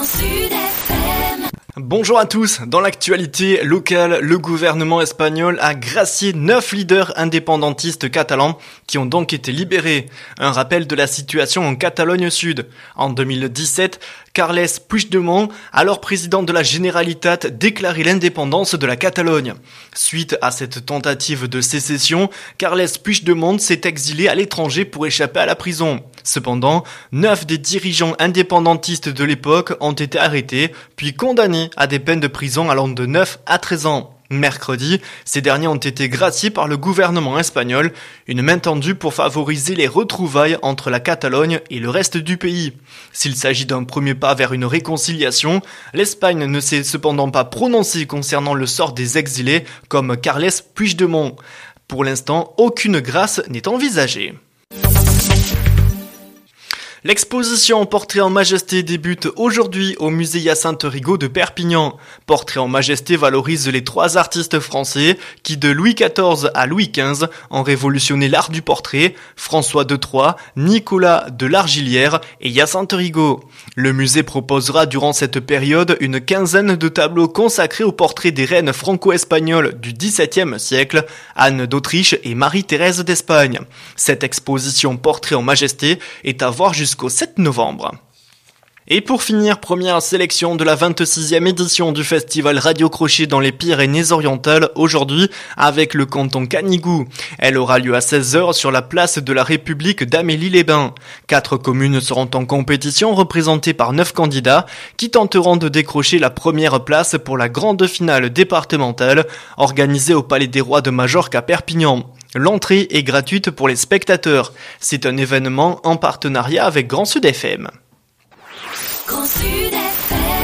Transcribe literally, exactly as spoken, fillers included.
Grand Sud F M. Bonjour à tous, dans l'actualité locale, le gouvernement espagnol a gracié neuf leaders indépendantistes catalans qui ont donc été libérés. Un rappel de la situation en Catalogne Sud. En deux mille dix-sept, Carles Puigdemont, alors président de la Generalitat, déclarait l'indépendance de la Catalogne. Suite à cette tentative de sécession, Carles Puigdemont s'est exilé à l'étranger pour échapper à la prison. Cependant, neuf des dirigeants indépendantistes de l'époque ont été arrêtés, puis condamnés à des peines de prison allant de neuf à treize ans. Mercredi, ces derniers ont été graciés par le gouvernement espagnol, une main tendue pour favoriser les retrouvailles entre la Catalogne et le reste du pays. S'il s'agit d'un premier pas vers une réconciliation, l'Espagne ne s'est cependant pas prononcée concernant le sort des exilés comme Carles Puigdemont. Pour l'instant, aucune grâce n'est envisagée. L'exposition Portrait en Majesté débute aujourd'hui au musée Hyacinthe Rigaud de Perpignan. Portrait en Majesté valorise les trois artistes français qui, de Louis quatorze à Louis quinze, ont révolutionné l'art du portrait, François de Troyes, Nicolas de Largillière et Hyacinthe Rigaud. Le musée proposera durant cette période une quinzaine de tableaux consacrés aux portraits des reines franco-espagnoles du dix-septième siècle, Anne d'Autriche et Marie-Thérèse d'Espagne. Cette exposition Portrait en Majesté est à voir jusqu'à jusqu'au sept novembre. Et pour finir, première sélection de la vingt-sixième édition du festival Radio Crochet dans les Pyrénées-Orientales aujourd'hui avec le canton Canigou. Elle aura lieu à seize heures sur la place de la République d'Amélie-les-Bains. Quatre communes seront en compétition représentées par neuf candidats qui tenteront de décrocher la première place pour la grande finale départementale organisée au Palais des Rois de Majorque à Perpignan. L'entrée est gratuite pour les spectateurs. C'est un événement en partenariat avec Grand Sud F M. Grand Sud F M.